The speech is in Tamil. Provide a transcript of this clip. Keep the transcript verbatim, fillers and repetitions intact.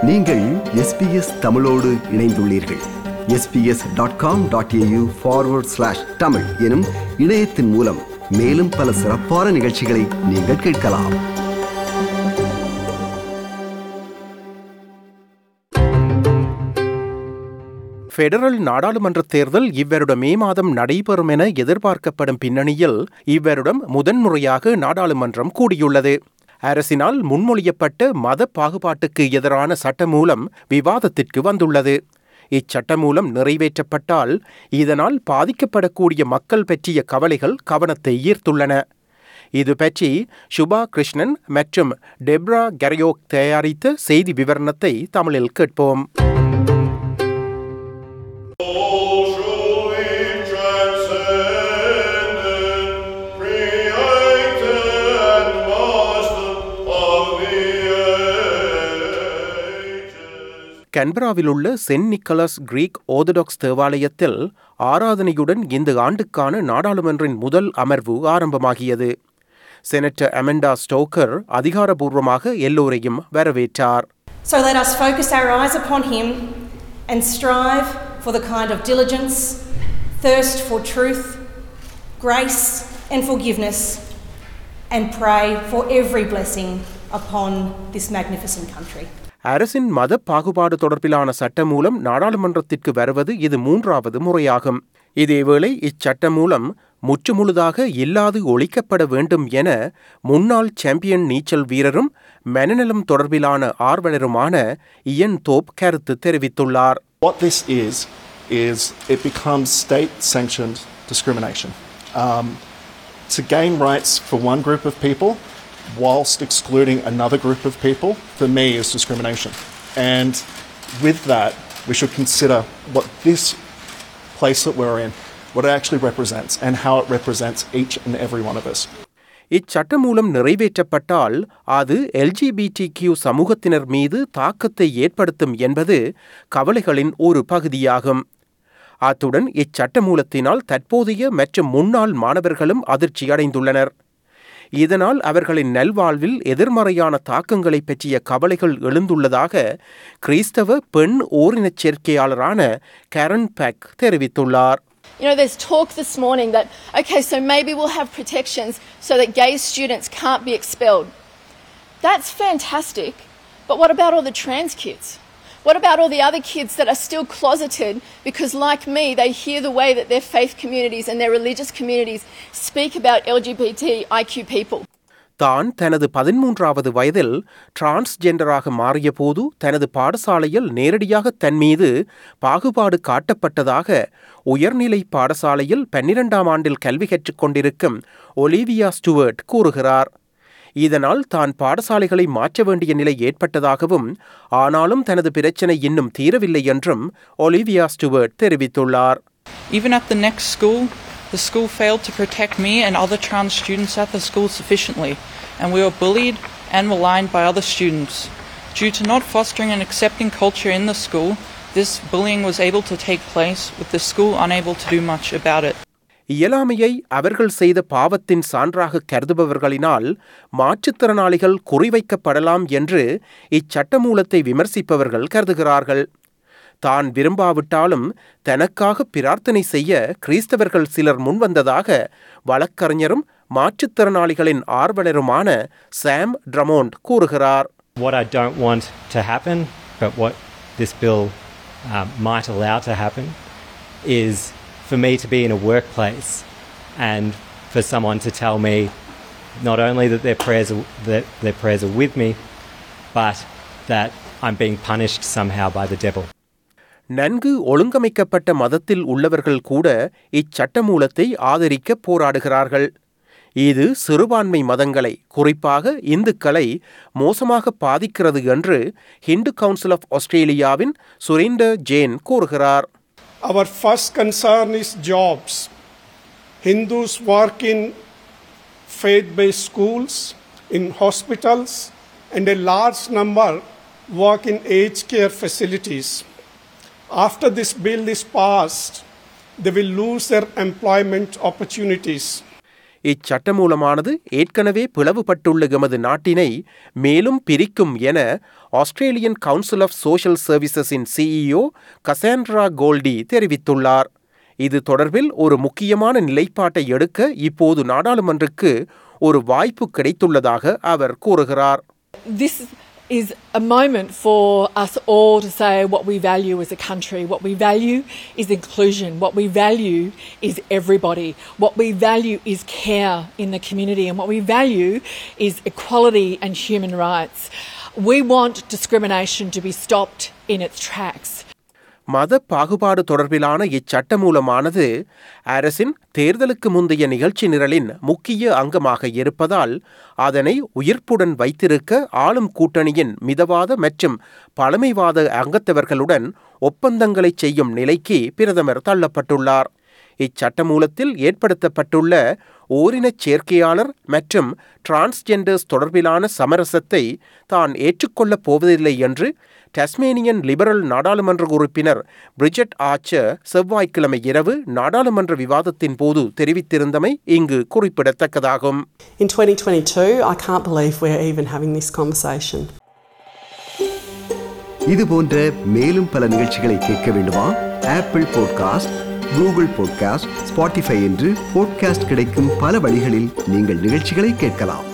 நீங்கள் எஸ் பி எஸ் தமிழோடு இணைந்துள்ளீர்கள். S B S dot com dot A U forward slash தமிழ் எனும் இணையத்தின் மூலம் மேலும் பல சிறப்பான நிகழ்ச்சிகளை நீங்கள் கேட்கலாம். பெடரல் நாடாளுமன்ற தேர்தல் இவ்வருடம் மே மாதம் நடைபெறும் என எதிர்பார்க்கப்படும் பின்னணியில் இவ்வருடம் முதன்முறையாக நாடாளுமன்றம் கூடியுள்ளது. அரசினால் முன்மொழியப்பட்ட மத பாகுபாட்டுக்கு எதிரான சட்டமூலம் விவாதத்திற்கு வந்துள்ளது. இச்சட்டமூலம் நிறைவேற்றப்பட்டால் இதனால் பாதிக்கப்படக்கூடிய மக்கள் பற்றிய கவலைகள் கவனத்தை ஈர்த்துள்ளன. இது பற்றி சுபா கிருஷ்ணன் மற்றும் டெப்ரா கெரயோக் தயாரித்த செய்தி விவரணத்தை தமிழில் கேட்போம். கன்பராவில் உள்ள சென்ட் நிக்கலஸ் கிரீக் ஆர்த்தடாக்ஸ் தேவாலயத்தில் ஆராதனையுடன் இந்த ஆண்டுக்கான நாடாளுமன்றின் முதல் அமர்வு ஆரம்பமாகியது. செனட்டர் அமெண்டா ஸ்டோக்கர் அதிகாரபூர்வமாக எல்லோரையும் வரவேற்றார். So let us focus our eyes upon him and strive for the kind of diligence, thirst for truth, grace and forgiveness, and pray for every blessing upon this magnificent country. அரசின் மத பாகுபாடு தொடர்பிலான சட்டம் மூலம் நாடாளுமன்றத்திற்கு வருவது இது மூன்றாவது முறையாகும். இதேவேளை இச்சட்டம் மூலம் முற்றுமுழுதாக இல்லாது ஒழிக்கப்பட வேண்டும் என முன்னாள் சாம்பியன் நீச்சல் வீரரும் மனநலம் தொடர்பிலான ஆர்வலருமான இயன் தோப் கருத்து தெரிவித்துள்ளார். What this is is it becomes state-sanctioned discrimination. Um, to gain rights for one group of people whilst excluding another group of people, for me, is discrimination. And with that, we should consider what this place that we're in, what it actually represents, and how it represents each and every one of us. இச்சட்டம் மூலம் நிறைவேற்றப்பட்டால் அது L G B T Q சமூகத்தினர் மீது தாக்கத்தை ஏற்படுத்தும் என்பது கவலைகளின் ஒரு பகுதியாகும். அத்துடன் இச்சட்ட மூலத்தினால் தற்போதைய மற்றும் முன்னாள் மாணவர்களும் அதிர்ச்சி அடைந்துள்ளனர். இதனால் அவர்களின் நல்வாழ்வில் எதிர்மறையான தாக்கங்களை பற்றிய கவலைகள் எழுந்துள்ளதாக கிறிஸ்தவ பெண் ஓரினச் சேர்க்கையாளரான கேரன் பேக் தெரிவித்துள்ளார். You know, there's talk this morning that, okay, so maybe we'll have protections so that gay students can't be expelled. That's fantastic, but what about all the trans kids? What about all the other kids that are still closeted because, like me, they hear the way that their faith communities and their religious communities speak about L G B T I Q people? தான் தனது பதிமூன்றாவது வயதில் டிரான்ஸ்ஜெண்டராக மாறிய போது தனது பாடசாலையில் நேரடியாக தன் மீது பாகுபாடு காட்டப்பட்டதாக உயர்நிலை பாடசாலையில் பன்னிரெண்டாம் ஆண்டில் கல்வி கற்றுக் கொண்டிருக்கும் ஒலிவியா ஸ்டுவர்ட் கூறுகிறார். இதனால் தான் பாடசாலைகளை மாற்ற வேண்டிய நிலை ஏற்பட்டதாகவும் ஆனாலும் தனது பிரச்சனை இன்னும் தீரவில்லை என்றும் ஒலிவியா ஸ்டுவர்ட் தெரிவித்துள்ளார். Even at the next school, the school failed to protect me and other trans students at the school sufficiently, and we were bullied and maligned by other students. Due to not fostering an accepting culture in the school, this bullying was able to take place, with the school unable to do much about it. இயலாமையை அவர்கள் செய்த பாவத்தின் சான்றாக கருதுபவர்களினால் மாற்றுத்திறனாளிகள் குறிவைக்கப்படலாம் என்று இச்சட்டமூலத்தை விமர்சிப்பவர்கள் கருதுகிறார்கள். தான் விரும்பாவிட்டாலும் தனக்காக பிரார்த்தனை செய்ய கிறிஸ்தவர்கள் சிலர் முன்வந்ததாக வழக்கறிஞரும் மாற்றுத்திறனாளிகளின் ஆர்வலருமான சாம் ட்ரமோண்ட் கூறுகிறார். What I don't want to happen, but what this bill uh, might allow to happen, is for me to be in a workplace and for someone to tell me not only that their prayers are, that their prayers are with me, but that I'm being punished somehow by the devil. நன்கு ஒழுங்கமைக்கப்பட்ட மதத்தில் உள்ளவர்கள் கூட இச்சட்டமூலத்தை ஆதரிக்க போராடுகிறார்கள். இது சிறுபான்மை மதங்களை, குறிப்பாக இந்துக்களை மோசமாக பாதிக்கிறது என்று ஹிந்து கவுன்சில் ஆஃப் ஆஸ்திரேலியாவின் சுரேந்தர் ஜெயின் கூறுகிறார். Our first concern is jobs. Hindus work in faith-based schools, in hospitals, and a large number work in aged care facilities. After this bill is passed, they will lose their employment opportunities. இச்சட்டமூலமானது ஏற்கனவே பிளவுபட்டுள்ள எமது நாட்டினை மேலும் பிரிக்கும் என ஆஸ்திரேலியன் கவுன்சில் ஆஃப் சோஷியல் சர்வீசஸின் சிஇஓ கசாண்ட்ரா கோல்டி தெரிவித்துள்ளார். இது தொடர்பில் ஒரு முக்கியமான நிலைப்பாட்டை எடுக்க இப்போது நாடாளுமன்றக்கு ஒரு வாய்ப்பு கிடைத்துள்ளதாக அவர் கூறுகிறார். This is a moment for us all to say what we value as a country. What we value is inclusion. What we value is everybody. What we value is care in the community. And what we value is equality and human rights. We want discrimination to be stopped in its tracks. மத பாகுபாடு தொடர்பிலான இச்சட்டமூலமானது அரசின் தேர்தலுக்கு முந்தைய நிகழ்ச்சி நிரலின் முக்கிய அங்கமாக இருப்பதால் அதனை உயிர்ப்புடன் வைத்திருக்க ஆளும் கூட்டணியின் மிதவாத மற்றும் பழமைவாத அங்கத்தவர்களுடன் ஒப்பந்தங்களை செய்யும் நிலைக்கு பிரதமர் தள்ளப்பட்டுள்ளார். இச்சட்டமூலத்தில் ஏற்படுத்தப்பட்டுள்ள ஓரினச் சேர்க்கையாளர் மற்றும் டிரான்ஸ்ஜெண்டர்ஸ் தொடர்பிலான சமரசத்தை தான் ஏற்றுக்கொள்ளப் போவதில்லை என்று டஸ்மேனியன் லிபரல் நாடாளுமன்ற உறுப்பினர் பிரிஜெட் ஆர்ச்சர் செவ்வாய்க்கிழமை இரவு நாடாளுமன்ற விவாதத்தின் போது தெரிவித்திருந்தமை இங்கு குறிப்பிடத்தக்கதாகும். In twenty twenty-two, I can't believe we're even having this conversation. இது போன்ற மேலும் பல நிகழ்ச்சிகளை கேட்க வேண்டுமா? Apple podcast, Google podcast, Spotify என்று பாட்காஸ்ட் கிடைக்கும் பல வழிகளில் நீங்கள் நிகழ்ச்சிகளை கேட்கலாம்.